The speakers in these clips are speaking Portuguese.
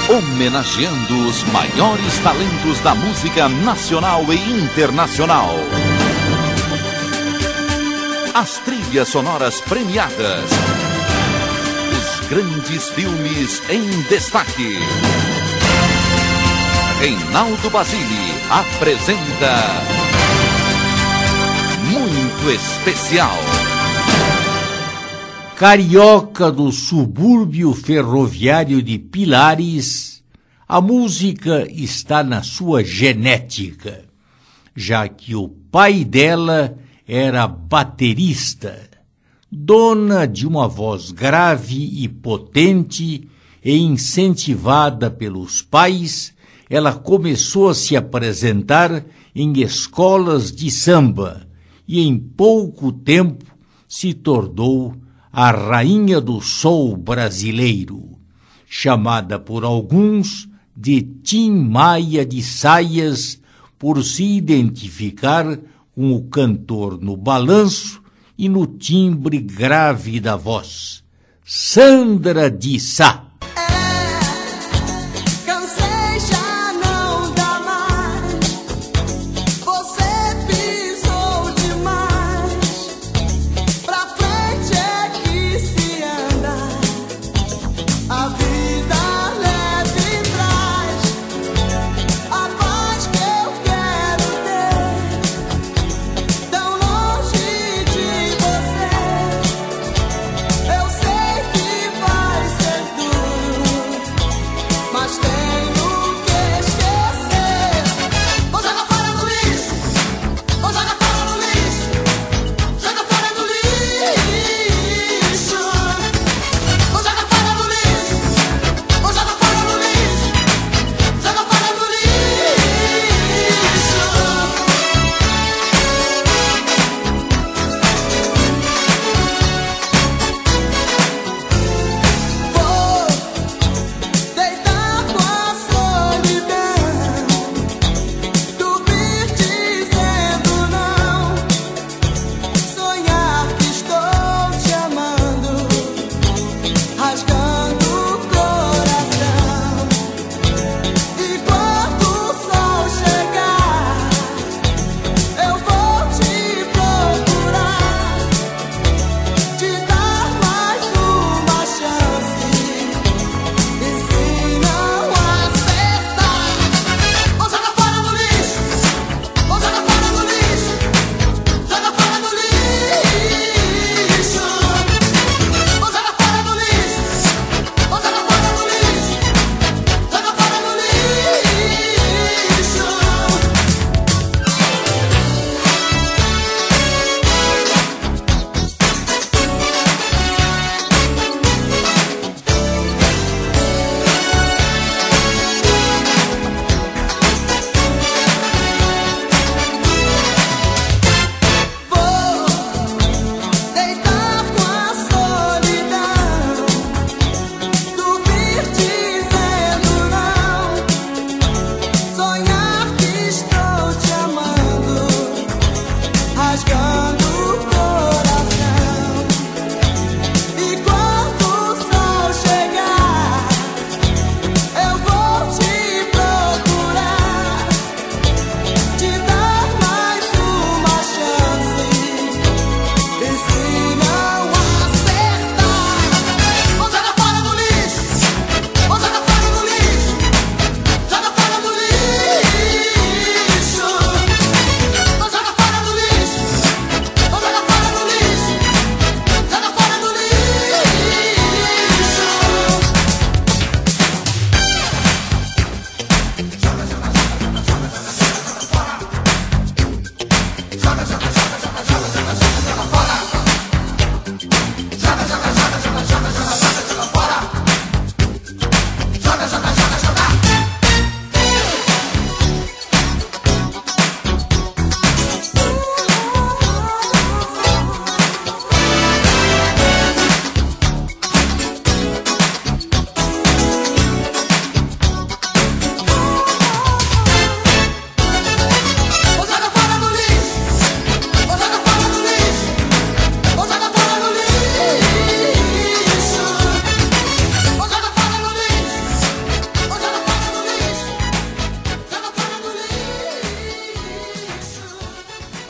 homenageando os maiores talentos da música nacional e internacional. As trilhas sonoras premiadas. Os grandes filmes em destaque. Reinaldo Basile apresenta Muito Especial. Carioca do subúrbio ferroviário de Pilares, a música está na sua genética, já que o pai dela era baterista, dona de uma voz grave e potente, e incentivada pelos pais, ela começou a se apresentar em escolas de samba e em pouco tempo se tornou a rainha do soul brasileiro, chamada por alguns de Tim Maia de Saias, por se identificar com o cantor no balanço e no timbre grave da voz. Sandra de Sá.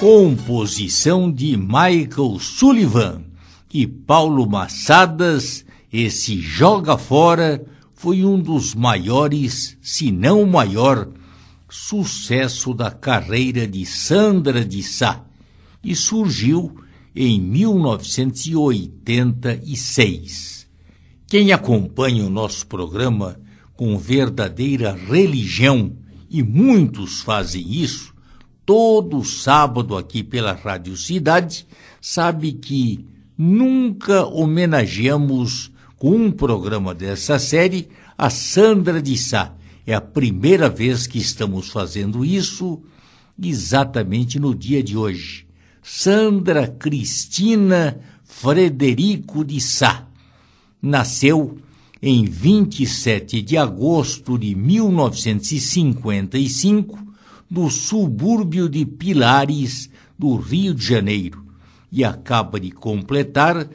composição de Michael Sullivan e Paulo Massadas. Esse Joga Fora foi um dos maiores, se não o maior, sucesso da carreira de Sandra de Sá e surgiu em 1986. Quem acompanha o nosso programa com verdadeira religião, e muitos fazem isso, todo sábado aqui pela Rádio Cidade, sabe que nunca homenageamos com um programa dessa série a Sandra de Sá. É a primeira vez que estamos fazendo isso, exatamente no dia de hoje. Sandra Cristina Frederico de Sá nasceu em 27 de agosto de 1955, no subúrbio de Pilares, do Rio de Janeiro, e acaba de completar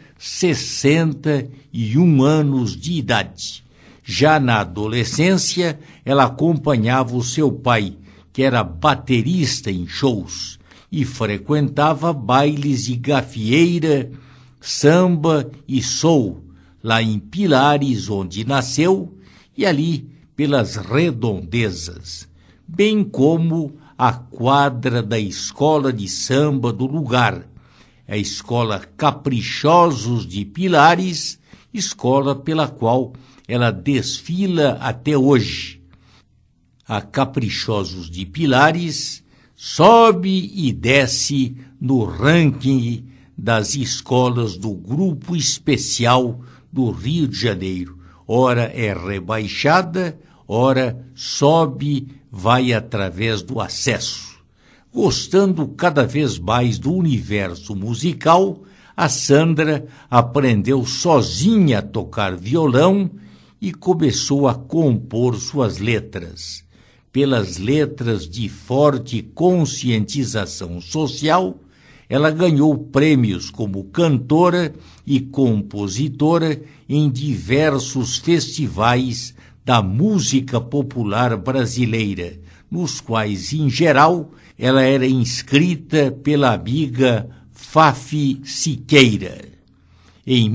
61 anos de idade. Já na adolescência, ela acompanhava o seu pai, que era baterista em shows, e frequentava bailes de gafieira, samba e soul, lá em Pilares, onde nasceu, e ali pelas redondezas, bem como a quadra da escola de samba do lugar, a Escola Caprichosos de Pilares, escola pela qual ela desfila até hoje. A Caprichosos de Pilares sobe e desce no ranking das escolas do Grupo Especial do Rio de Janeiro. Ora é rebaixada, ora sobe, vai através do acesso. Gostando cada vez mais do universo musical, a Sandra aprendeu sozinha a tocar violão e começou a compor suas letras. Pelas letras de forte conscientização social, ela ganhou prêmios como cantora e compositora em diversos festivais da música popular brasileira, nos quais, em geral, ela era inscrita pela amiga Fafi Siqueira. Em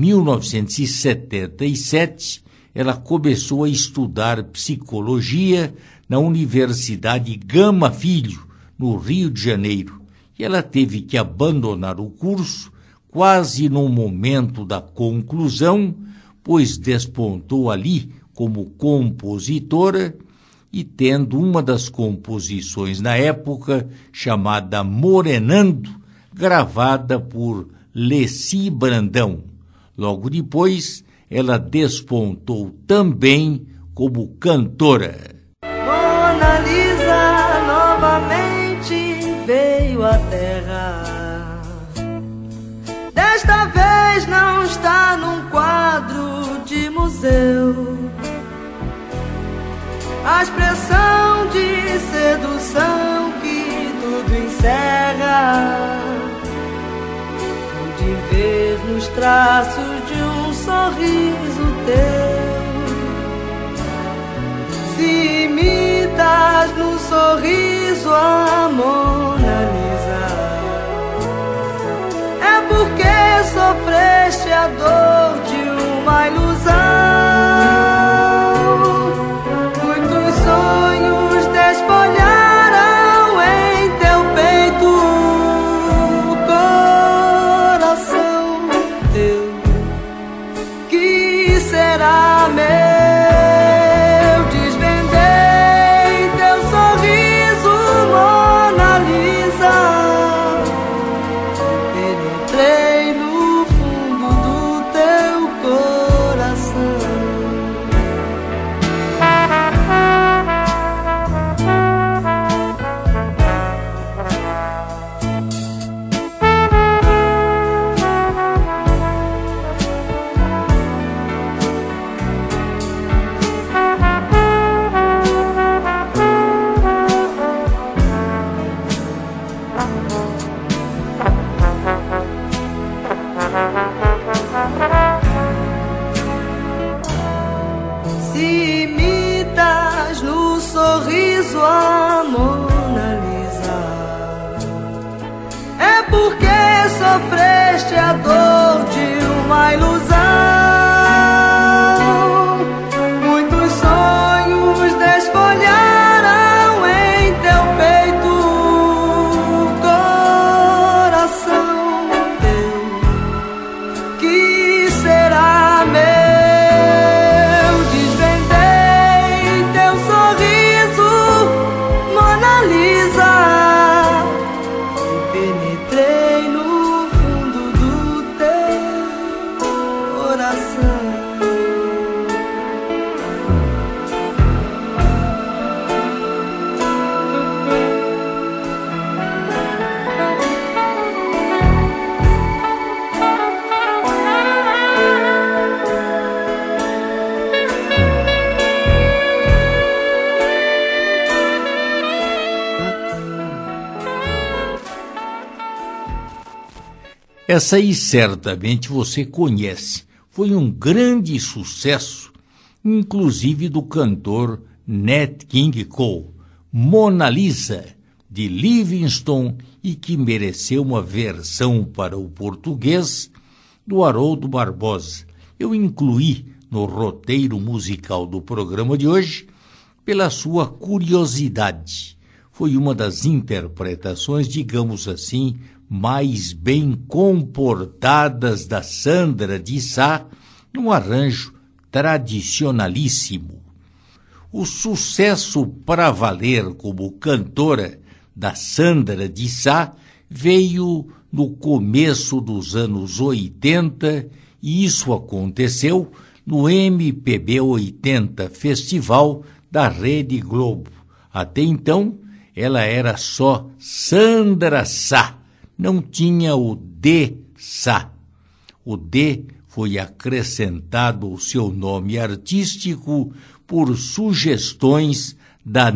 1977, ela começou a estudar psicologia na Universidade Gama Filho, no Rio de Janeiro, e ela teve que abandonar o curso quase no momento da conclusão, pois despontou ali como compositora e tendo uma das composições na época chamada Morenando, gravada por Leci Brandão. Logo depois, ela despontou também como cantora. Mona Lisa novamente veio à Terra. Desta vez não está num quadro de museu. A expressão de sedução que tudo encerra, pude ver nos traços de um sorriso teu. Se imitas no sorriso a Mona Lisa, é porque sofreste a dor de uma ilusão. Muitos sonhos desfolharam em teu peito, coração teu, que será meu? sofreste a dor de uma ilusão. Muitos sonhos desfolharam em teu peito, coração teu, que será meu? Desvendei teu sorriso, Mona Lisa, e penetrei no fundo do teu coração. Essa aí certamente você conhece. Foi um grande sucesso, inclusive do cantor Nat King Cole, Mona Lisa, de Livingston, e que mereceu uma versão para o português do Haroldo Barbosa. Eu incluí no roteiro musical do programa de hoje pela sua curiosidade. Foi uma das interpretações, digamos assim, mais bem comportadas da Sandra de Sá, num arranjo tradicionalíssimo. O sucesso para valer como cantora da Sandra de Sá veio no começo dos anos 80, e isso aconteceu no MPB 80 Festival da Rede Globo. Até então, ela era só Sandra Sá, não tinha o de Sá. O de foi acrescentado ao seu nome artístico por sugestões da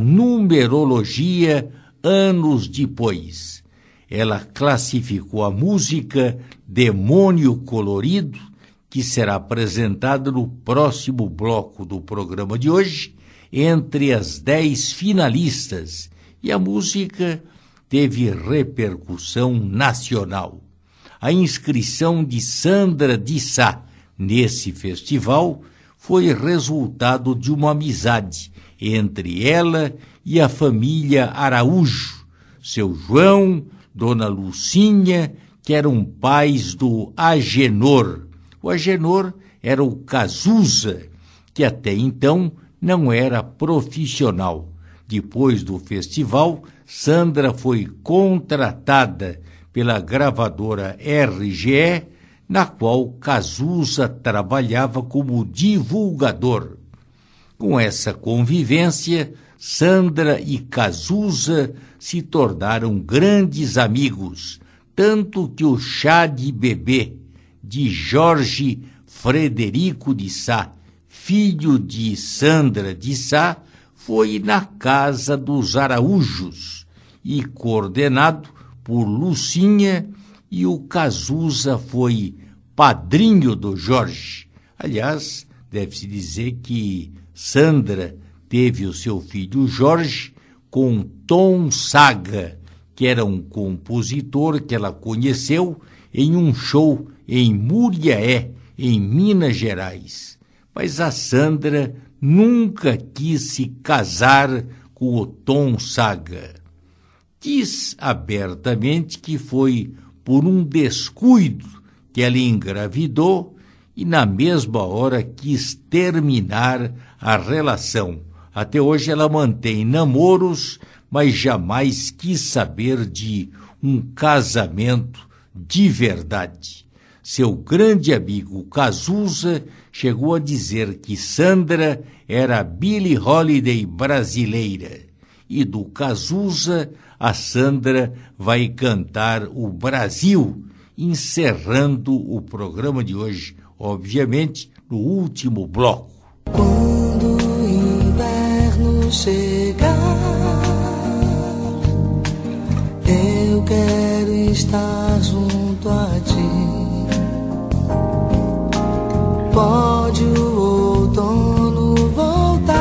numerologia anos depois. Ela classificou a música Demônio Colorido, que será apresentada no próximo bloco do programa de hoje, entre as 10 finalistas, e a música teve repercussão nacional. A inscrição de Sandra de Sá nesse festival foi resultado de uma amizade entre ela e a família Araújo, seu João, dona Lucinha, que eram pais do Agenor. O Agenor era o Cazuza, que até então não era profissional. Depois do festival, Sandra foi contratada pela gravadora RGE, na qual Cazuza trabalhava como divulgador. Com essa convivência, Sandra e Cazuza se tornaram grandes amigos, tanto que o chá de bebê de Jorge Frederico de Sá, filho de Sandra de Sá, foi na casa dos Araújos e coordenado por Lucinha, e o Cazuza foi padrinho do Jorge. Aliás, deve-se dizer que Sandra teve o seu filho Jorge com Tom Saga, que era um compositor que ela conheceu em um show em Muriaé, em Minas Gerais. Mas a Sandra nunca quis se casar com o Tom Saga. Diz abertamente que foi por um descuido que ela engravidou e na mesma hora quis terminar a relação. Até hoje ela mantém namoros, mas jamais quis saber de um casamento de verdade. Seu grande amigo Cazuza chegou a dizer que Sandra era a Billie Holiday brasileira. E do Cazuza, a Sandra vai cantar o Brasil, encerrando o programa de hoje, obviamente, no último bloco. Quando o inverno chegar, eu quero estar junto a ti. Pode o outono voltar,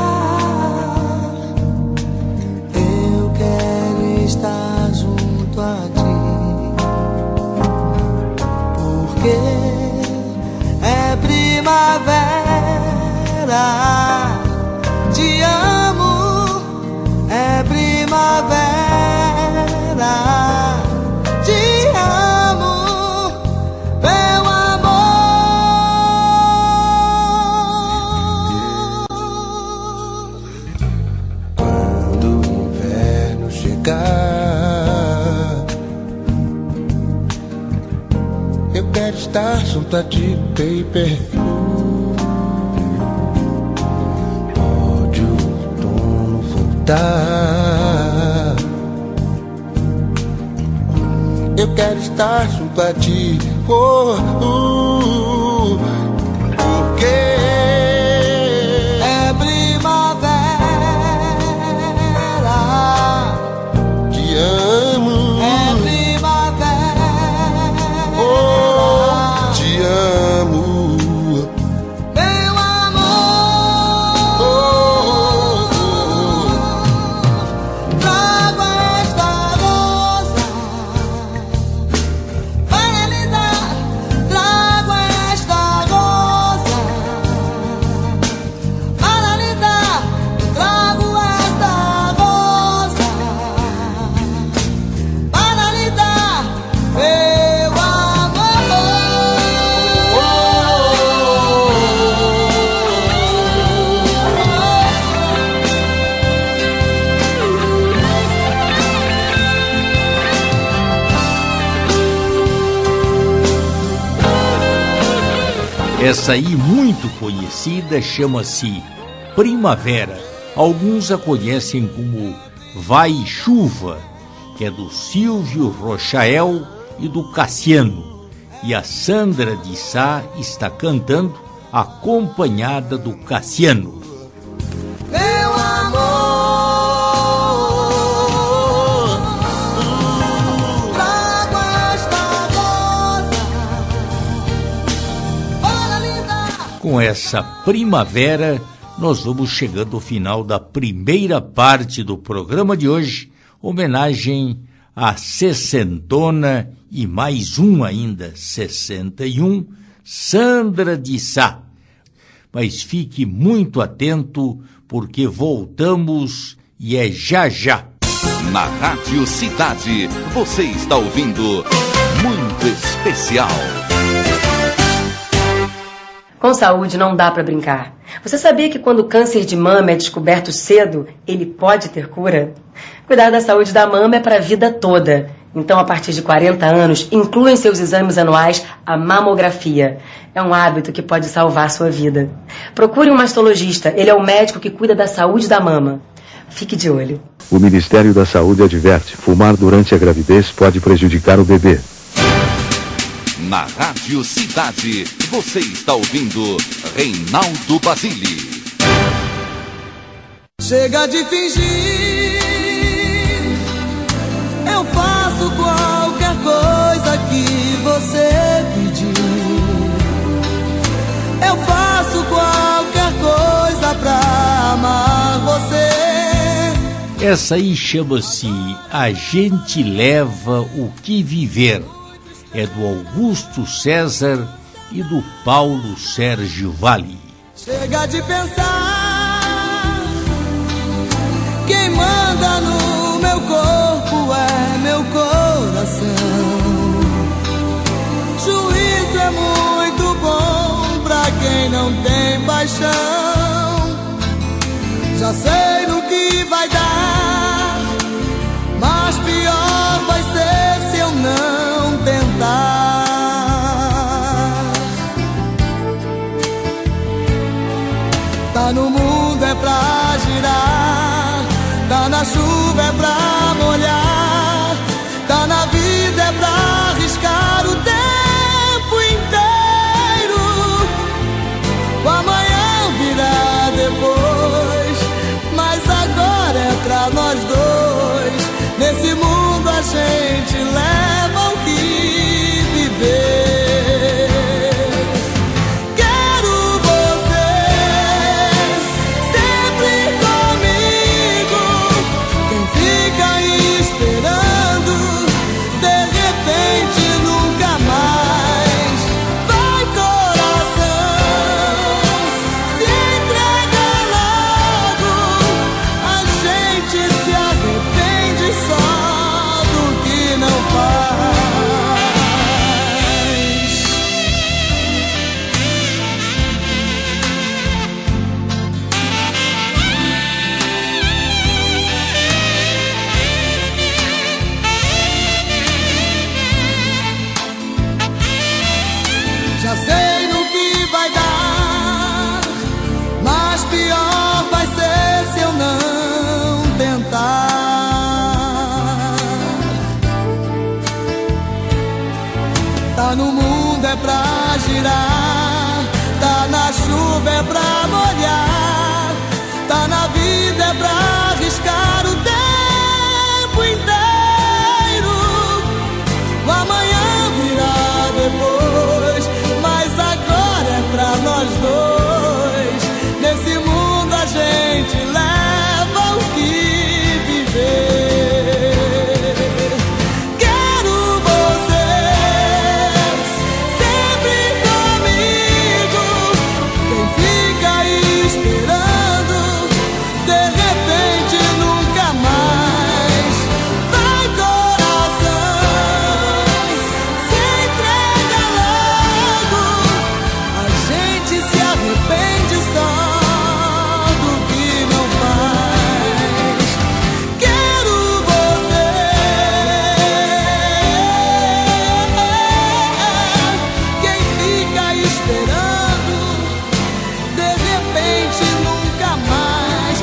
eu quero estar junto a ti. Te amo, é primavera. Te amo, meu amor. Quando o inverno chegar, eu quero estar junto a ti, baby. Pode o outono voltar, eu quero estar junto a ti, porque É primavera. te amo, É primavera. te amo. Meu amor, trago esta rosa para lhe dar. Trago esta rosa para lhe dar. Trago esta rosa para lhe dar, meu Essa aí, muito conhecida, chama-se Primavera. Alguns a conhecem como Vai Chuva, que é do Silvio Rochael e do Cassiano. E a Sandra de Sá está cantando acompanhada do Cassiano. meu amor, trago esta rosa para lhe dar. Com essa primavera, nós vamos chegando ao final da primeira parte do programa de hoje, homenagem à sessentona e mais um ainda, 61, Sandra de Sá. Mas fique muito atento, porque voltamos e é já já. Na Rádio Cidade, você está ouvindo Muito Especial. Com saúde não dá para brincar. Você sabia que quando o câncer de mama é descoberto cedo, ele pode ter cura? Cuidar da saúde da mama é para a vida toda. Então, a partir de 40 anos, inclua em seus exames anuais a mamografia. É um hábito que pode salvar sua vida. Procure um mastologista, ele é o médico que cuida da saúde da mama. Fique de olho. O Ministério da Saúde adverte: fumar durante a gravidez pode prejudicar o bebê. Na Rádio Cidade, você está ouvindo Reinaldo Basile. Chega de fingir, eu faço qualquer coisa que você pedir. Eu faço qualquer coisa pra amar você. Essa aí chama-se A Gente Leva o Que Viver. É do Augusto César e do Paulo Sérgio Vale. Chega de pensar, quem manda no meu corpo é meu coração. Juízo é muito bom pra quem não tem paixão. Já sei no que vai dar, mas pior vai ser se eu não tentar. Tá no mundo é pra girar, tá na chuva é pra molhar, tá na vida é pra arriscar o tempo inteiro. O amanhã virá depois, mas agora é pra nós dois. Nesse mundo a gente leva o que viver. Quero você sempre comigo. Quem é pra girar, tá na chuva é pra molhar, tá na vida é pra arriscar o tempo inteiro. O amanhã virá depois, mas agora é pra nós dois. Nesse mundo a gente leva o que viver. Quero vocês sempre comigo. Quem fica esperando, de repente nunca mais. Vai coração, se entrega logo. A gente se arrepende só do que não faz. Quero você. Quem fica esperando, de repente nunca mais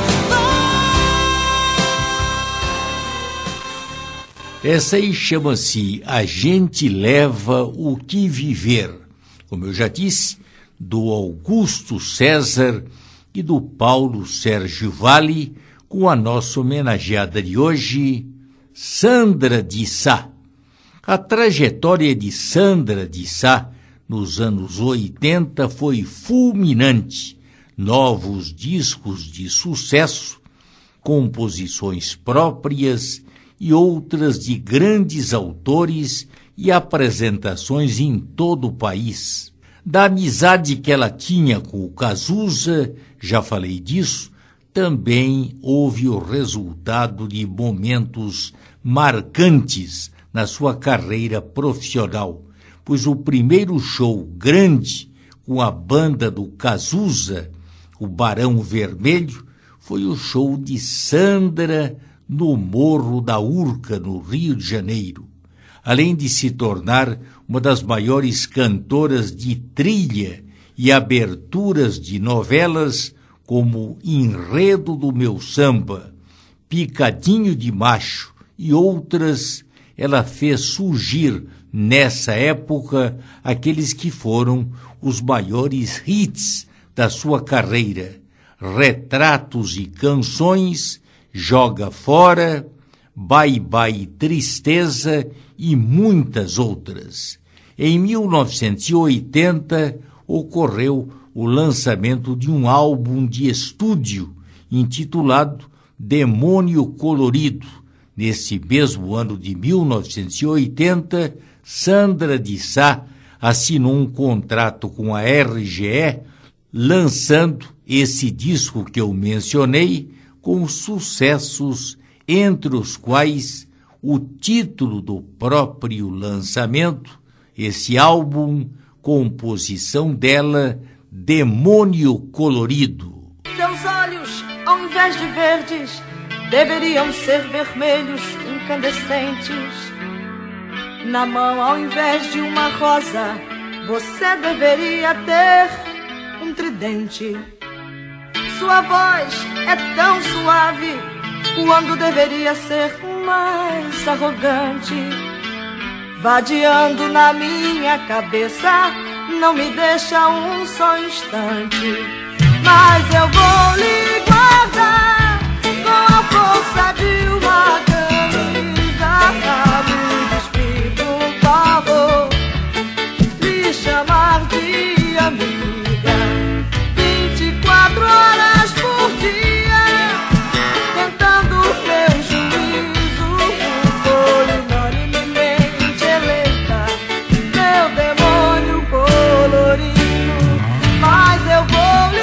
vai. Essa aí chama-se A Gente Leva o Que Viver, como eu já disse, do Augusto César e do Paulo Sérgio Vale, com a nossa homenageada de hoje, Sandra de Sá. A trajetória de Sandra de Sá nos anos 80 foi fulminante. Novos discos de sucesso, composições próprias e outras de grandes autores e apresentações em todo o país. Da amizade que ela tinha com o Cazuza, já falei disso, também houve o resultado de momentos marcantes na sua carreira profissional, pois o primeiro show grande com a banda do Cazuza, o Barão Vermelho, foi o show de Sandra no Morro da Urca, no Rio de Janeiro. Além de se tornar uma das maiores cantoras de trilha e aberturas de novelas como Enredo do Meu Samba, Picadinho de Macho e outras, ela fez surgir nessa época aqueles que foram os maiores hits da sua carreira: Retratos e Canções, Joga Fora, Bye Bye Tristeza e muitas outras. Em 1980 ocorreu o lançamento de um álbum de estúdio intitulado Demônio Colorido. Nesse mesmo ano de 1980, Sandra de Sá assinou um contrato com a RGE, lançando esse disco que eu mencionei, com sucessos, entre os quais o título do próprio lançamento, esse álbum, composição dela, Demônio Colorido. Seus olhos, ao invés de verdes, deveriam ser vermelhos incandescentes. Na mão, ao invés de uma rosa, você deveria ter um tridente. Sua voz é tão suave quando deveria ser mais arrogante. Vadeando na minha cabeça, não me deixa um só instante. Mas eu vou lhe guardar com a força de uma camisa. Me despir um pavor, lhe chamar de amiga 24 horas por dia, tentando meu juízo, folha enormemente eleita, meu demônio colorido. Mas eu vou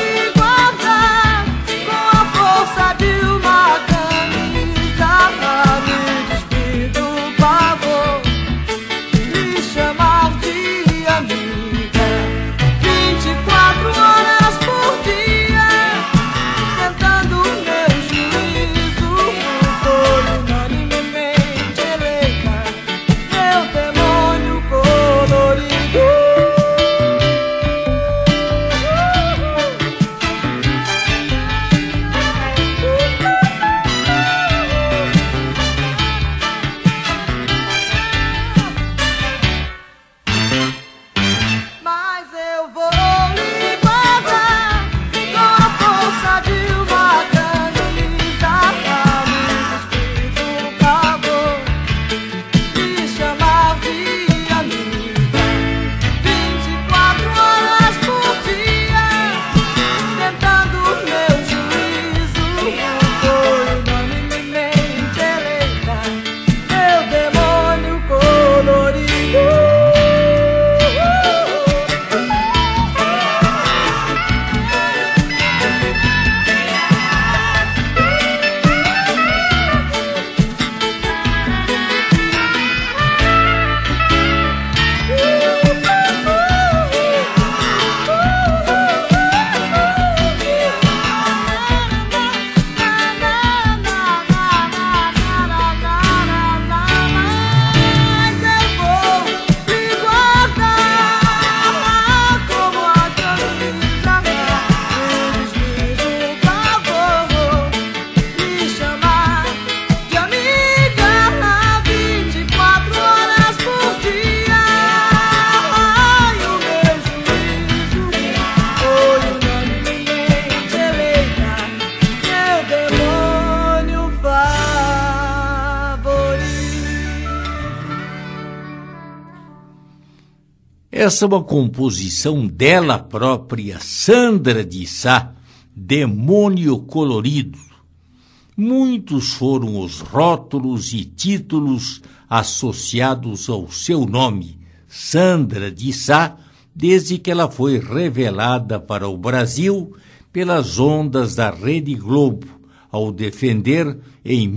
Essa é uma composição dela própria, Sandra de Sá, Demônio Colorido. Muitos foram os rótulos e títulos associados ao seu nome, Sandra de Sá, desde que ela foi revelada para o Brasil pelas ondas da Rede Globo, ao defender, em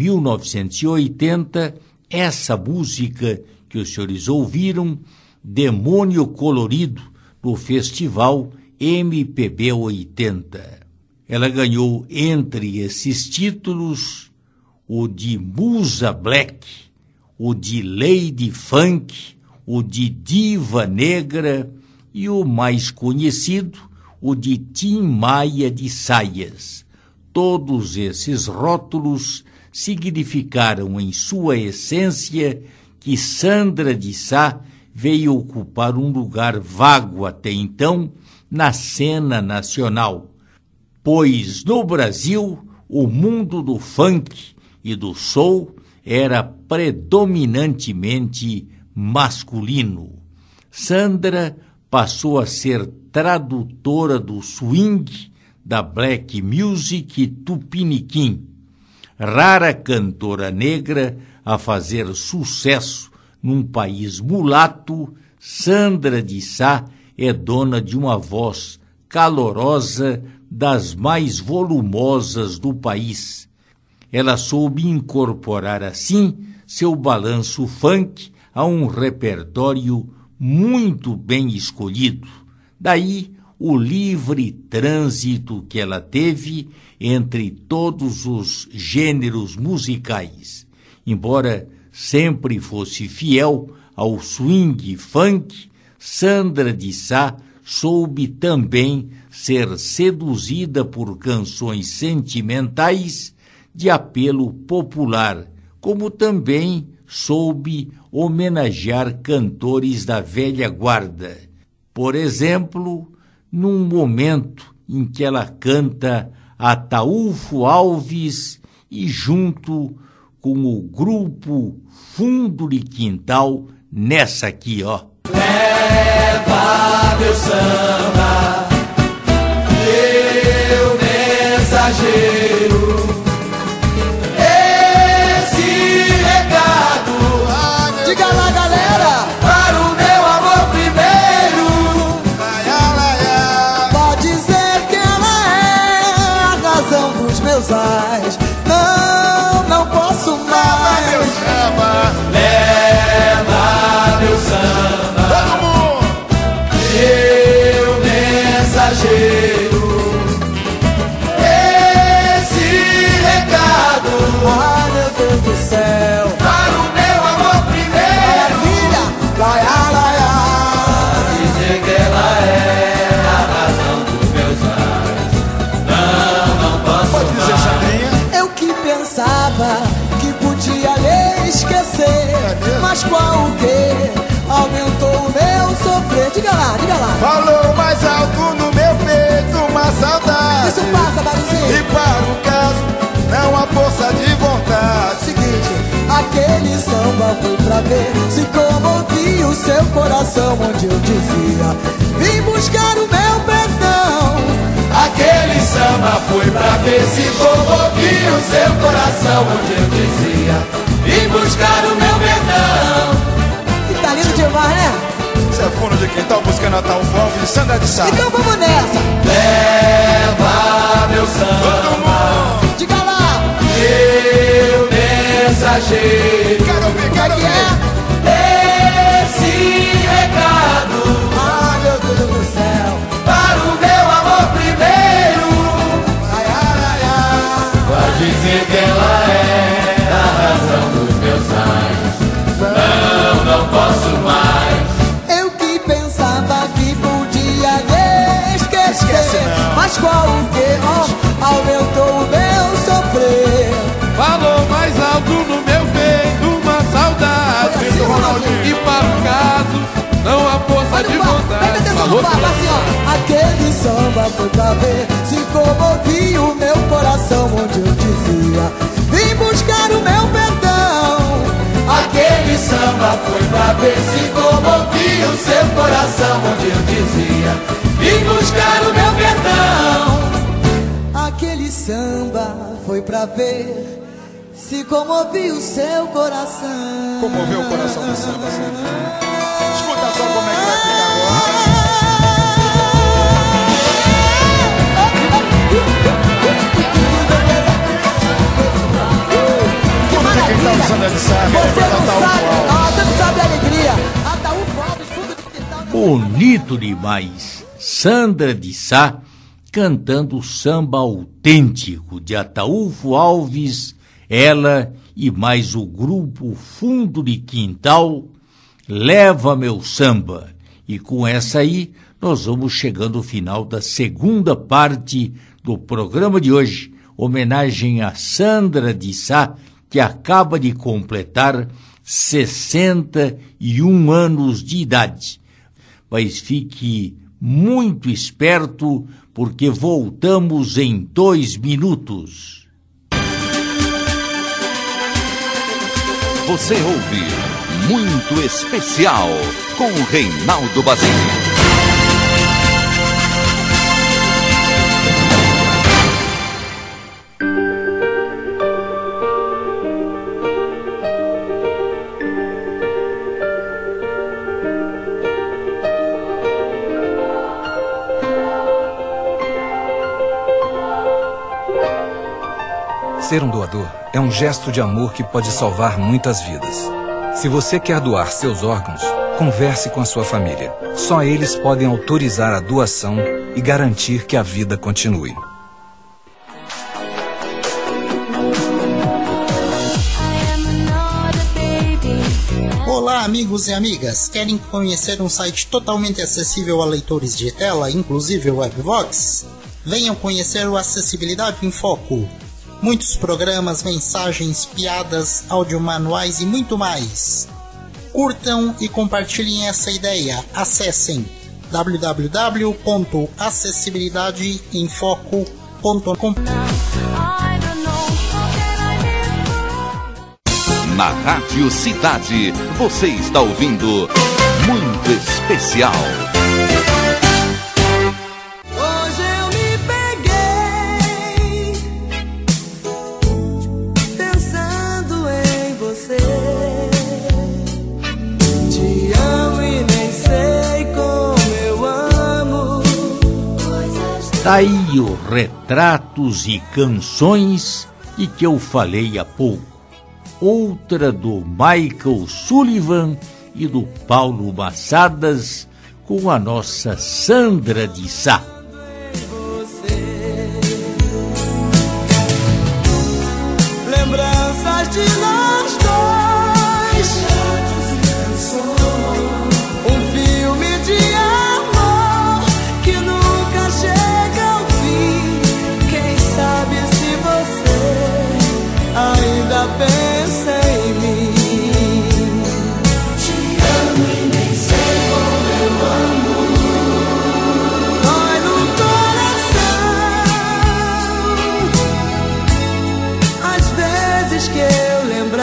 1980, essa música que os senhores ouviram, Demônio Colorido, no festival MPB 80. Ela ganhou, entre esses títulos, o de Musa Black, o de Lady Funk, o de Diva Negra e o mais conhecido, o de Tim Maia de Saias. Todos esses rótulos significaram em sua essência que Sandra de Sá veio ocupar um lugar vago até então na cena nacional, pois no Brasil o mundo do funk e do soul era predominantemente masculino. Sandra passou a ser tradutora do swing, da black music tupiniquim, rara cantora negra a fazer sucesso num país mulato. Sandra de Sá é dona de uma voz calorosa, das mais volumosas do país. Ela soube incorporar assim seu balanço funk a um repertório muito bem escolhido. Daí o livre trânsito que ela teve entre todos os gêneros musicais. Embora sempre fosse fiel ao swing funk, Sandra de Sá soube também ser seduzida por canções sentimentais de apelo popular, como também soube homenagear cantores da velha guarda. Por exemplo, num momento em que ela canta Ataúfo Alves e junto com o grupo Fundo de Quintal, nessa aqui, ó. Leva meu samba, meu mensageiro, esse recado. Diga lá, galera, para o meu amor primeiro. Pode dizer que ela é a razão dos meus ais. Não posso mais. Leva meu samba, todo mundo, meu mensageiro, esse recado. Ai, meu Deus do céu, para o meu amor primeiro. Maravilha, laia, laia. Dizer que ela é a razão dos meus ais. Não posso. Pode dizer, Chadinha. Eu que pensava que podia lhe esquecer, mas qual o quê? Aumentou o meu sofrer. Diga lá, diga lá. Falou mais alto no meu peito uma saudade. Isso passa, Baruzinho. E para o caso, não há força de vontade. Seguinte, aquele samba foi pra ver se comovia o seu coração, onde eu dizia: vim buscar o meu perdão. Aquele samba foi pra ver se comovia o seu coração, onde eu dizia: vim buscar o meu perdão. Tá lindo demais, né? Isso é Fundo de Quintal, música Natal Alves e Sandra de Sá. Então vamos nessa. Leva meu samba, diga lá, meu mensageiro. Quero ouvir, quero ouvir. Esse recado. Ah, meu Deus do céu, para o meu amor primeiro. Ai, ai, ai, ai. Pode dizer que ela é a razão dos meus ais. Não posso mais. Eu que pensava que podia lhe esquecer, mas qual o que? Aumentou o meu sofrer. Falou mais alto no meu peito uma saudade. Assim, e para o caso não há força de vontade. Falou assim, ó. Aquele samba foi pra ver se comovia o meu coração, onde eu dizia: vim buscar o meu perdão. Aquele samba samba foi pra ver se comovia o seu coração, onde eu dizia: vim buscar o meu perdão. Aquele samba foi pra ver se comovia o seu coração. Comoveu o coração do samba, escuta só como é que vai ficar agora. Quem tá usando a de sabe, você não sabe a alegria. Ataúfo Alves, fundo de quintal. Bonito demais. Sandra de Sá cantando o samba autêntico de Ataúfo Alves, ela e mais o grupo Fundo de Quintal, Leva Meu Samba. E com essa aí, nós vamos chegando ao final da segunda parte do programa de hoje, homenagem a Sandra de Sá, que acaba de completar 61 anos de idade. Mas fique muito esperto, porque voltamos em 2 minutos. Você ouve Muito Especial com o Reinaldo Basile. Ser um doador é um gesto de amor que pode salvar muitas vidas. Se você quer doar seus órgãos, converse com a sua família. Só eles podem autorizar a doação e garantir que a vida continue. Olá, amigos e amigas. Querem conhecer um site totalmente acessível a leitores de tela, inclusive o Webvox? Venham conhecer o Acessibilidade em Foco. Muitos programas, mensagens, piadas, audiomanuais e muito mais. Curtam e compartilhem essa ideia. Acessem www.acessibilidadeemfoco.com. Na Rádio Cidade, você está ouvindo Muito Especial. Tá aí os retratos e canções e que eu falei há pouco. Outra do Michael Sullivan e do Paulo Massadas com a nossa Sandra de Sá. Lembranças de nós dois. Um filme de amor que nunca chega ao fim. Quem sabe se você ainda pensa em mim. Te amo e nem sei como eu amo. Dói no coração. Às vezes que eu lembro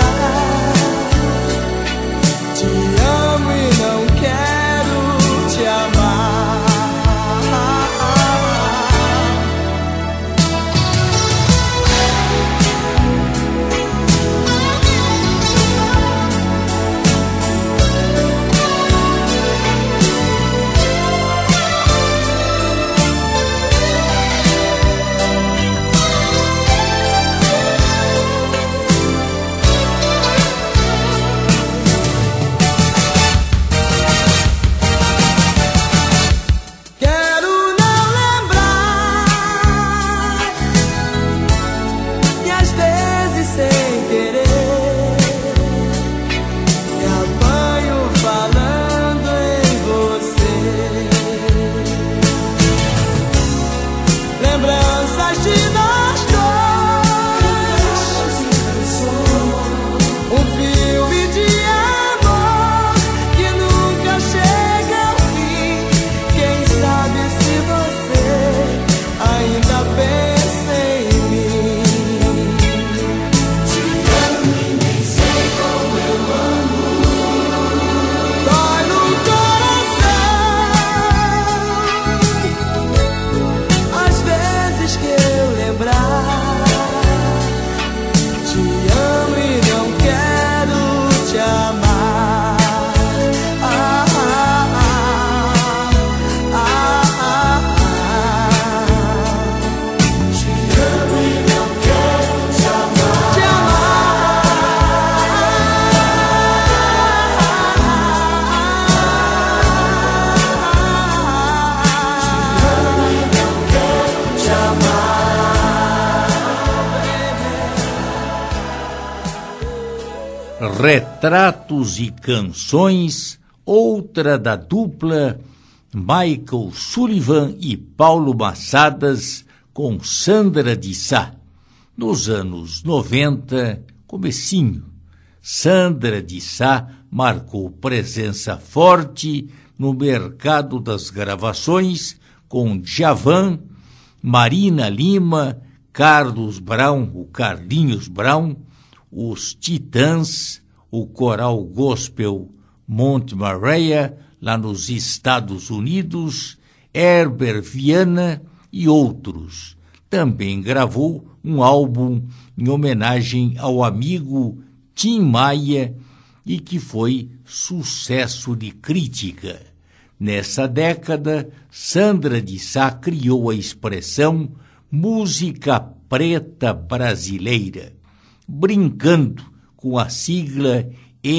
Retratos e Canções, outra da dupla Michael Sullivan e Paulo Massadas com Sandra de Sá. Nos anos 90, comecinho, Sandra de Sá marcou presença forte no mercado das gravações com Djavan, Marina Lima, Carlos Brown, o Carlinhos Brown, os Titãs, o coral gospel Monte Moriah, lá nos Estados Unidos, Herbert Viana e outros. Também gravou um álbum em homenagem ao amigo Tim Maia e que foi sucesso de crítica. Nessa década, Sandra de Sá criou a expressão música preta brasileira, brincando com a sigla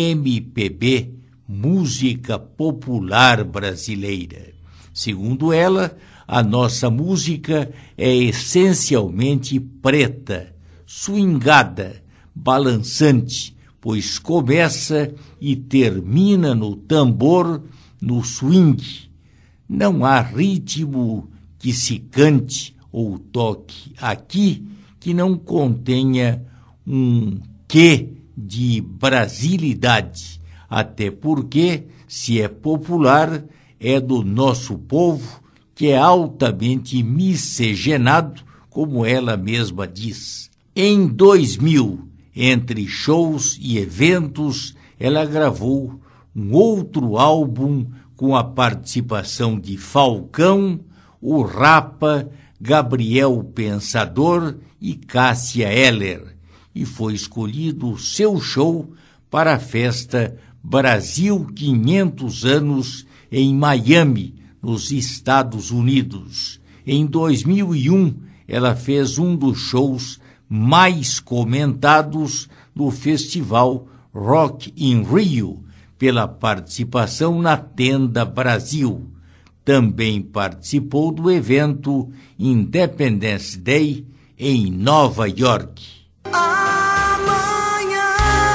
MPB, Música Popular Brasileira. Segundo ela, a nossa música é essencialmente preta, swingada, balançante, pois começa e termina no tambor, no swing. Não há ritmo que se cante ou toque aqui que não contenha um quê de brasilidade, até porque, se é popular, é do nosso povo, que é altamente miscigenado, como ela mesma diz. Em 2000, entre shows e eventos, ela gravou um outro álbum com a participação de Falcão, o Rapa, Gabriel Pensador e Cássia Eller, e foi escolhido o seu show para a festa Brasil 500 anos em Miami, nos Estados Unidos. Em 2001, ela fez um dos shows mais comentados do festival Rock in Rio, pela participação na Tenda Brasil. Também participou do evento Independence Day em Nova York. Amanhã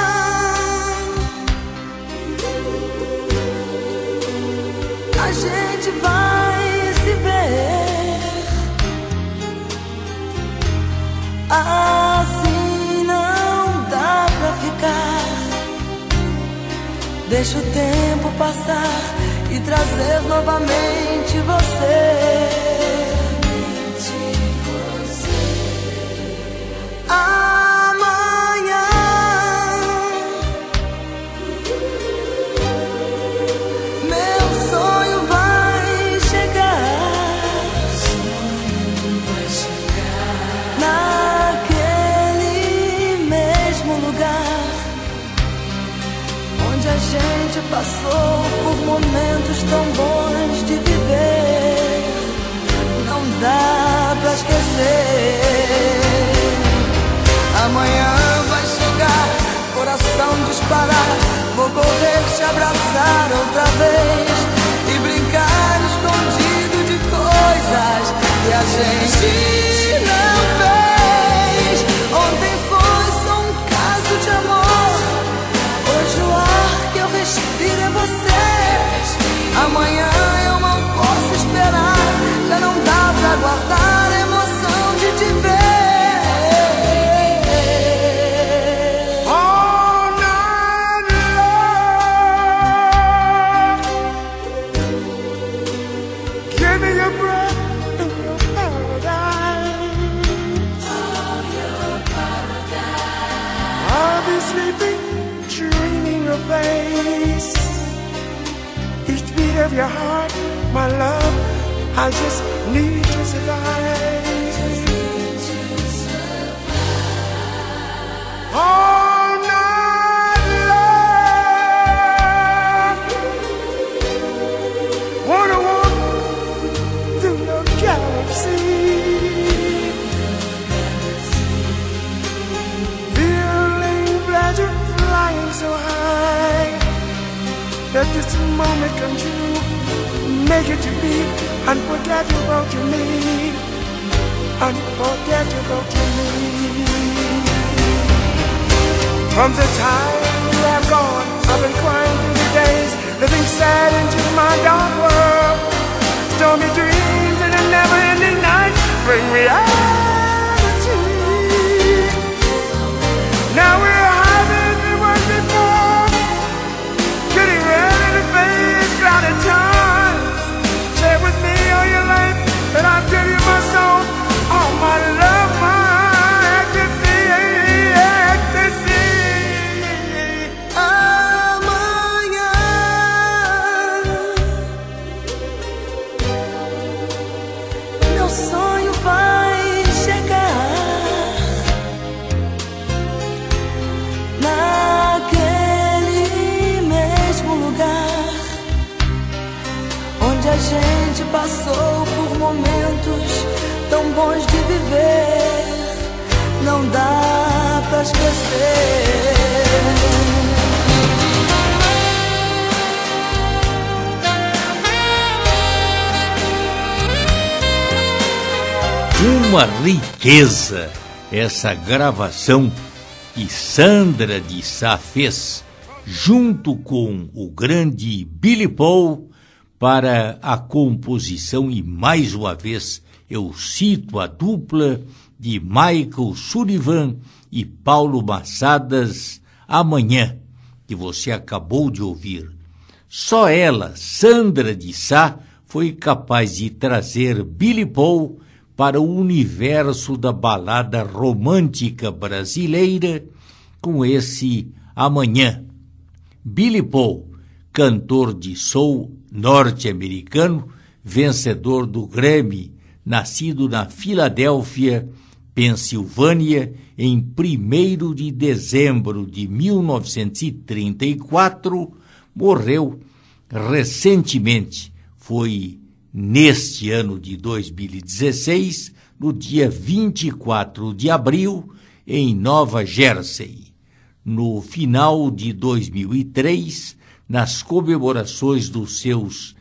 a gente vai se ver, assim não dá pra ficar. Deixa o tempo passar e trazer novamente você. Amanhã meu sonho vai chegar, naquele mesmo lugar onde a gente passou por momentos tão bons de viver. Não dá pra esquecer. Amanhã vai chegar, coração disparar, vou correr, te abraçar outra vez e brincar escondido de coisas que a gente não fez. Ontem foi só um caso de amor, hoje o ar que eu respiro é você. Amanhã eu não posso esperar, já não dá pra aguardar a emoção de te ver. Each beat of your heart, my love, I just need to survive. All night long, wanna walk through the galaxy, feeling pleasure, flying so high. Let this moment come true, make it to be unforgettable to me, unforgettable to me. From the time you have gone. I've been crying through the days, living sad into my dark world. Stormy dreams and a never-ending night bring reality. Now we're higher than we were before, getting ready to face clouded times. Share with me all your life, and I'll give you my soul, all my love, my ecstasy, ecstasy. Amanhã meu sonho vai chegar naquele mesmo lugar onde a gente passou por momentos tão bons de viver. Não dá pra esquecer. Uma riqueza essa gravação que Sandra de Sá fez junto com o grande Billy Paul para a composição, e mais uma vez eu cito a dupla de Michael Sullivan e Paulo Massadas, Amanhã, que você acabou de ouvir. Só ela, Sandra de Sá, foi capaz de trazer Billy Paul para o universo da balada romântica brasileira com esse Amanhã. Billy Paul, cantor de soul norte-americano, vencedor do Grammy, nascido na Filadélfia, Pensilvânia, em 1º de dezembro de 1934, morreu recentemente. Foi neste ano de 2016, no dia 24 de abril, em Nova Jersey. No final de 2003, nas comemorações dos seus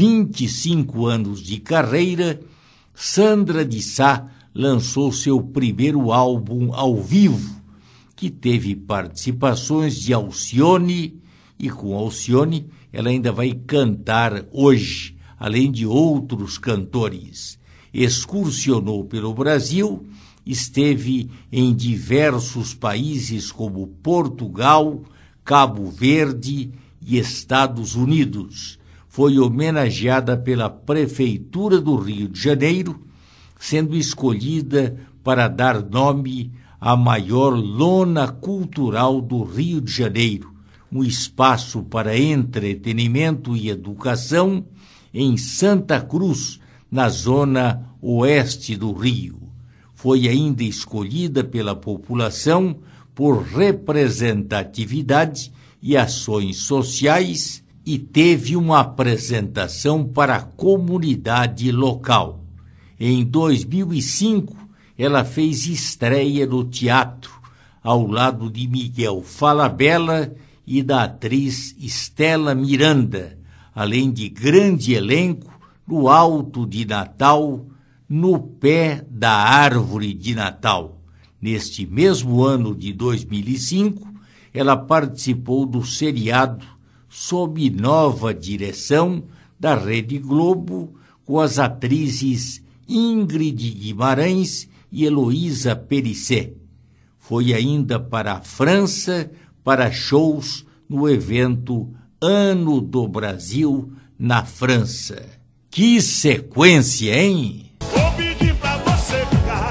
25 anos de carreira, Sandra de Sá lançou seu primeiro álbum ao vivo, que teve participações de Alcione, e com Alcione ela ainda vai cantar hoje, além de outros cantores. Excursionou pelo Brasil, esteve em diversos países como Portugal, Cabo Verde e Estados Unidos. Foi homenageada pela Prefeitura do Rio de Janeiro, sendo escolhida para dar nome à maior lona cultural do Rio de Janeiro, um espaço para entretenimento e educação em Santa Cruz, na zona oeste do Rio. Foi ainda escolhida pela população por representatividade e ações sociais e teve uma apresentação para a comunidade local. Em 2005, ela fez estreia no teatro, ao lado de Miguel Falabella e da atriz Estela Miranda, além de grande elenco no Alto de Natal, no Pé da Árvore de Natal. Neste mesmo ano de 2005, ela participou do seriado sob nova direção da Rede Globo, com as atrizes Ingrid Guimarães e Heloísa Perissé. Foi ainda para a França para shows no evento Ano do Brasil na França. Que sequência, hein? Vou pedir pra você ficar,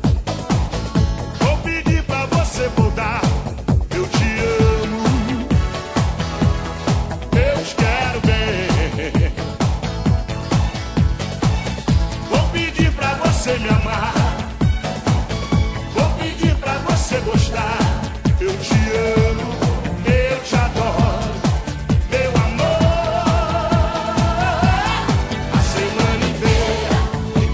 vou pedir pra você voltar. Eu te amo, eu te quero bem. Vou pedir pra você me amar, vou pedir pra você gostar. Eu te amo, eu te adoro, meu amor. A semana inteira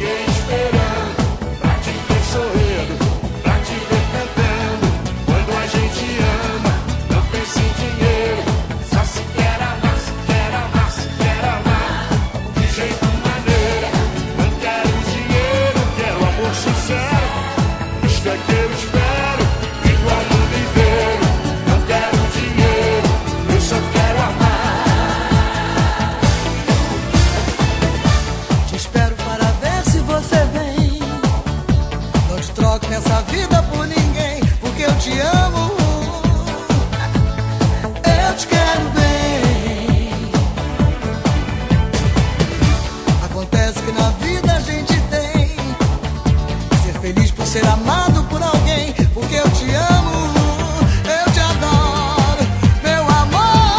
troco essa vida por ninguém, porque eu te amo. Eu te quero bem. Acontece que na vida a gente tem ser feliz por ser amado por alguém, porque eu te amo. Eu te adoro, meu amor.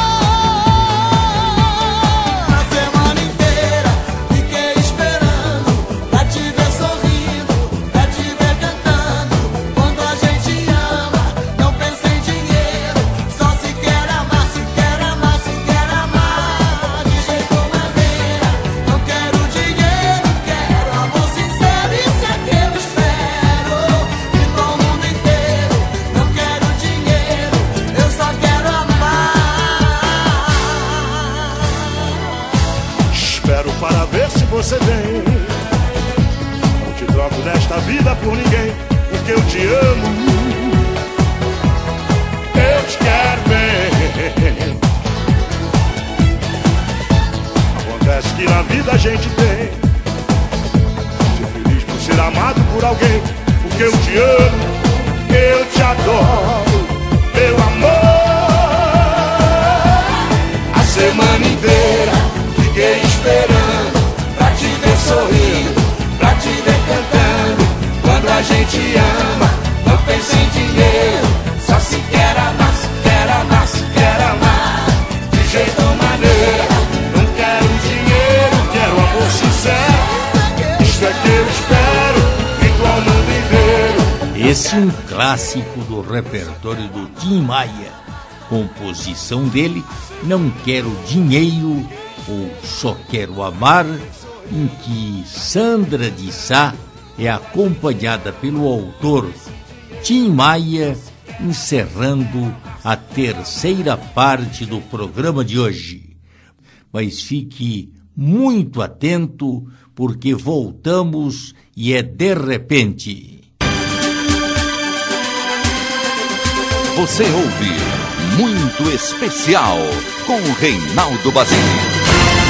A semana inteira fiquei esperando pra te ver sorrindo, pra te ver cantando. Quando a gente ama, não pensa em dinheiro, só se quer amar, se quer amar, se quer amar. De jeito maneira, não quero dinheiro, quero amor sincero. Isso é que eu espero de todo mundo inteiro. Não quero dinheiro, eu só quero amar. Espero para ver se você vem. Não te troco nesta vida por ninguém, porque eu te amo. Eu te quero bem. Acontece que na vida a gente tem ser feliz por ser amado por alguém, porque eu te amo, eu te adoro, meu amor. A semana inteira fiquei esperando pra te ver sorrindo, pra te ver cantando. Quando a gente ama, não pensa em dinheiro, só se quer amar, se quer amar, se quer amar. De jeito maneira, não quero dinheiro, quero amor sincero. Isso é que eu espero de todo mundo inteiro. Esse é um clássico do repertório do Tim Maia. Composição dele, Não Quero Dinheiro ou Só Quero Amar, em que Sandra de Sá é acompanhada pelo autor Tim Maia, encerrando a terceira parte do programa de hoje. Mas fique muito atento, porque voltamos e é de repente. Você ouve Muito Especial com Reinaldo Basílio.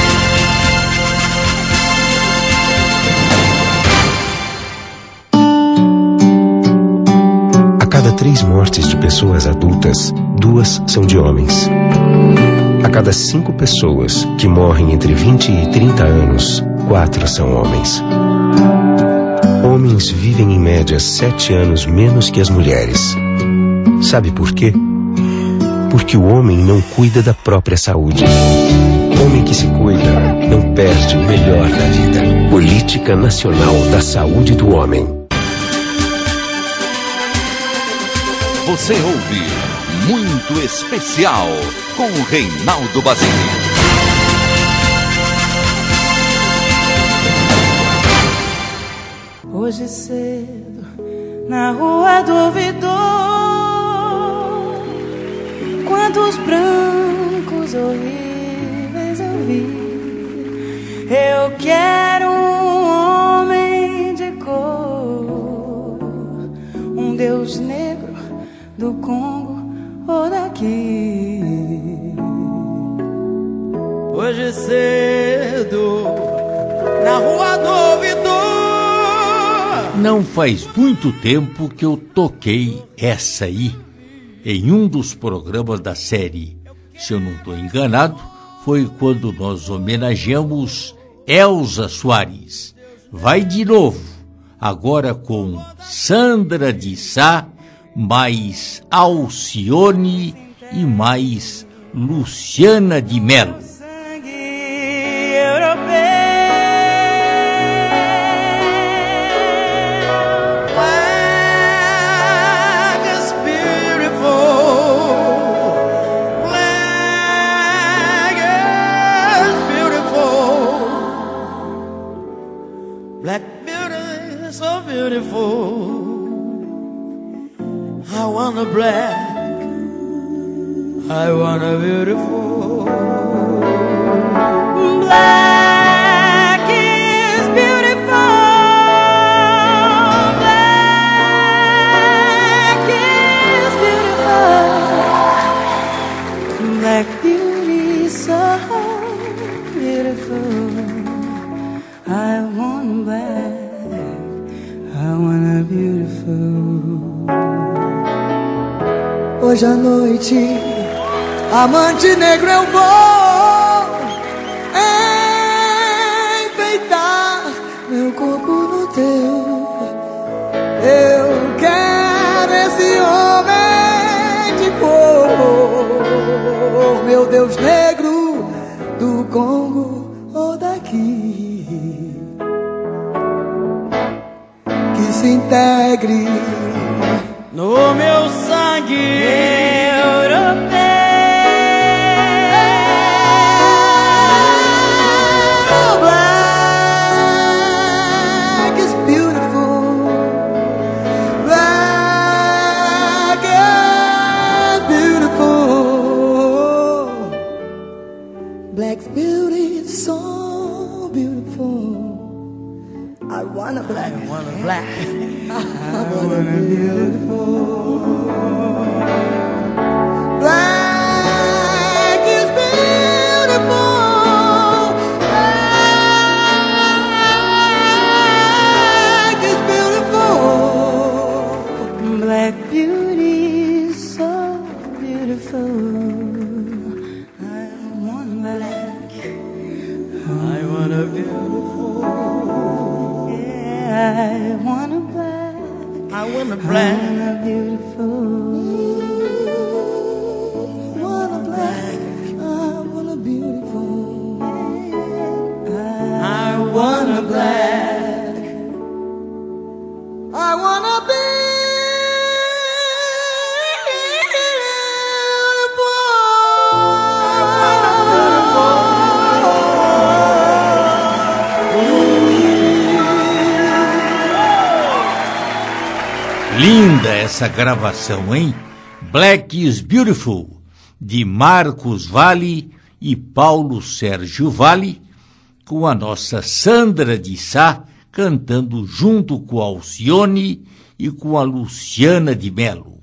A cada 3 mortes de pessoas adultas, 2 são de homens. A cada 5 pessoas que morrem entre 20 e 30 anos, 4 são homens. Homens vivem em média 7 anos menos que as mulheres. Sabe por quê? Porque o homem não cuida da própria saúde. Homem que se cuida não perde o melhor da vida. Política Nacional da Saúde do Homem. Você ouve Muito Especial com Reinaldo Basílio. Hoje cedo, na rua do ouvidor, quantos brancos horríveis eu vi. Eu quero um homem de cor, um Deus negro do Congo ou daqui. Hoje cedo, na rua do ouvidor. Não faz muito tempo que eu toquei essa aí em um dos programas da série. Se eu não estou enganado, foi quando nós homenageamos Elza Soares. Vai de novo, agora com Sandra de Sá, mais Alcione e mais Luciana de Mello. Black beauty is so beautiful. I want a black, I want a beautiful. Black is beautiful. Black is beautiful. Black beauty is so beautiful. I want black, I want a beautiful. Hoje à noite, amante negro, eu vou enfeitar meu corpo no teu. Eu quero esse homem de cor, meu Deus negro do Congo ou daqui, que se integre no meu sangue europeu. Black is beautiful. Black is beautiful. Black's beauty is so beautiful. I want a black. I want a black. I want a beautiful. Black is beautiful. Black is beautiful. Black beauty is so beautiful. I want black. I want a beautiful. Yeah, I want a black. I want a black. I want a beautiful. Want a black. I want a beautiful. I want a black. I want a beautiful. Linda essa gravação, hein? Black is Beautiful, de Marcos Valle e Paulo Sérgio Valle, com a nossa Sandra de Sá cantando junto com a Alcione e com a Luciana de Melo.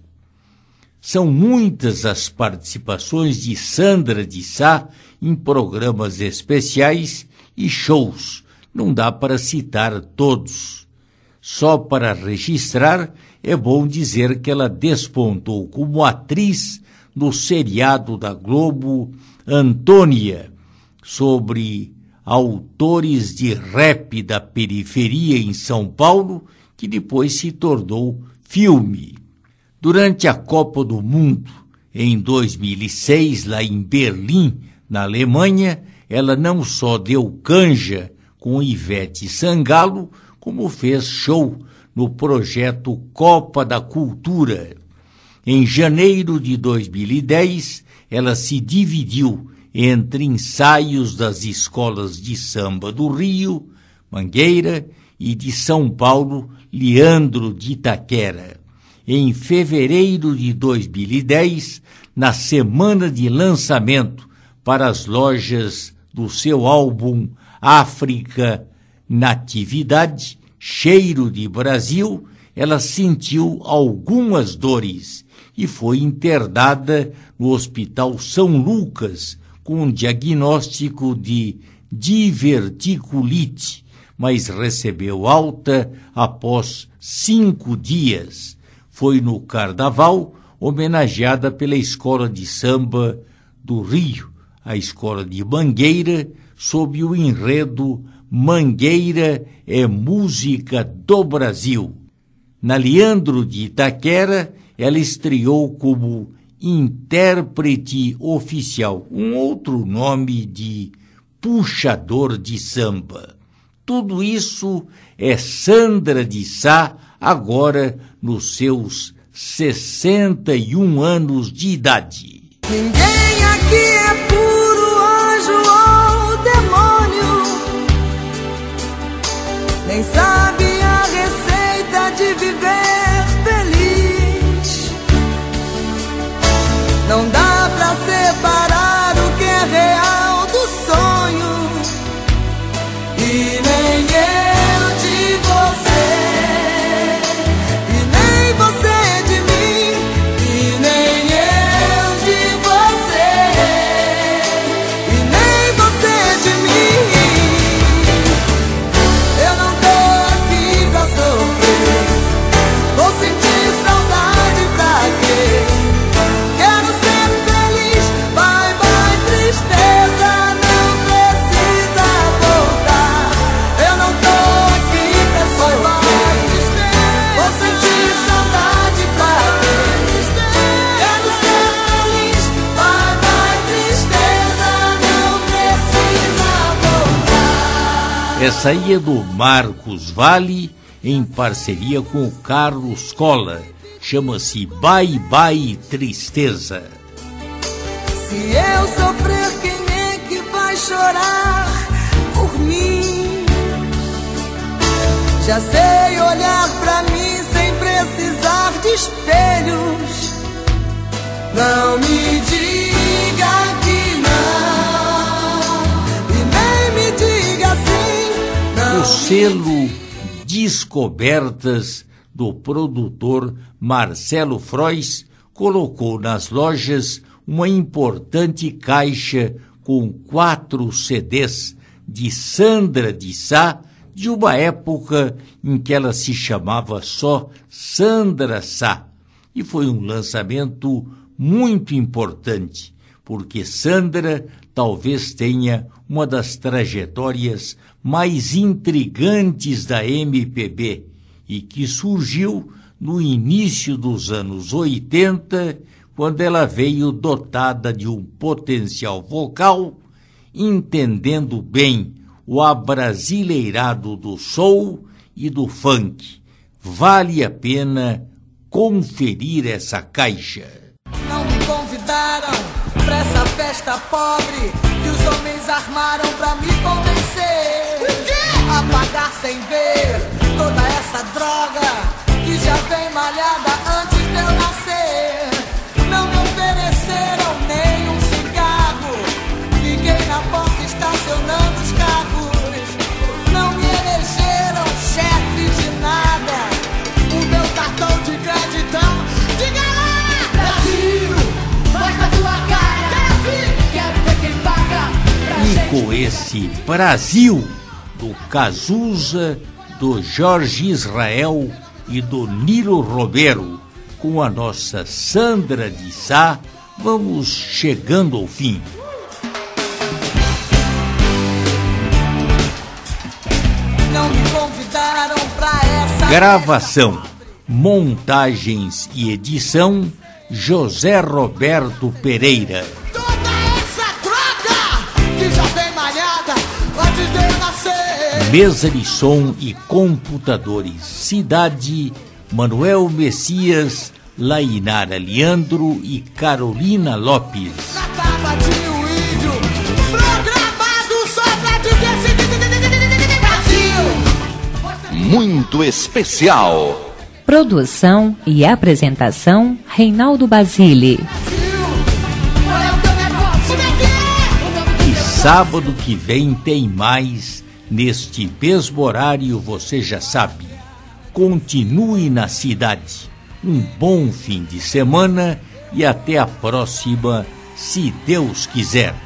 São muitas as participações de Sandra de Sá em programas especiais e shows, não dá para citar todos. Só para registrar, é bom dizer que ela despontou como atriz no seriado da Globo Antônia, sobre autores de rap da periferia em São Paulo, que depois se tornou filme. Durante a Copa do Mundo, em 2006, lá em Berlim, na Alemanha, ela não só deu canja com Ivete Sangalo, como fez show no projeto Copa da Cultura. Em janeiro de 2010, ela se dividiu entre ensaios das escolas de samba do Rio, Mangueira, e de São Paulo, Leandro de Itaquera. Em fevereiro de 2010, na semana de lançamento para as lojas do seu álbum África Natividade, Cheiro de Brasil, ela sentiu algumas dores e foi internada no Hospital São Lucas com um diagnóstico de diverticulite, mas recebeu alta após 5 dias. Foi no Carnaval, homenageada pela Escola de Samba do Rio, a Escola de Mangueira, sob o enredo Mangueira é Música do Brasil. Na Leandro de Itaquera, ela estreou como intérprete oficial, um outro nome de puxador de samba. Tudo isso é Sandra de Sá, agora nos seus 61 anos de idade. Ninguém aqui é puro anjo ou demônio, nem sabe a receita de viver feliz. Não dá pra separar o que é real do sonho, e nem eu de você, e nem você de mim, e nem eu de você, e nem você de mim. Eu não tô aqui Essa aí é do Marcos Valle, em parceria com o Carlos Cola. Chama-se Bye Bye Tristeza. Se eu sofrer, quem é que vai chorar por mim? Já sei olhar pra mim sem precisar de espelhos. Não me diga que não, e nem me diga assim. Não. O selo Descobertas do produtor Marcelo Frois colocou nas lojas uma importante caixa com 4 CDs de Sandra de Sá, de uma época em que ela se chamava só Sandra Sá. E foi um lançamento muito importante, porque Sandra talvez tenha uma das trajetórias mais intrigantes da MPB e que surgiu no início dos anos 80, quando ela veio dotada de um potencial vocal, entendendo bem o abrasileirado do soul e do funk. Vale a pena conferir essa caixa. Não me convidaram pra essa festa pobre que os homens armaram pra me convencer a pagar sem ver toda essa droga que já vem malhada antes de eu nascer. Não me ofereceram nem um cigarro, fiquei na porta estacionando os carros. Não me elegeram chefe de nada, o meu cartão de crédito, diga lá! Brasil, mostra tua cara, quero ver quem paga pra E gente. com esse Brasil do Cazuza, do Jorge Israel e do Nilo Romero, com a nossa Sandra de Sá, vamos chegando ao fim. Não me convidaram pra essa Gravação, montagens e edição, José Roberto Pereira. toda essa droga que já vem malhada antes de eu nascer. Mesa de som e computadores, Cidade, Manuel Messias, Lainara Leandro e Carolina Lopes. Na tava tinha um índio programado só pra dizer Brasil. Muito especial. Produção e apresentação, Reinaldo Basile. E sábado que vem tem mais, neste mesmo horário, você já sabe. Continue na cidade. Um bom fim de semana e até a próxima, se Deus quiser.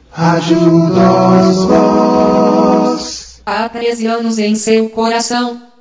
Há 13 anos em seu coração.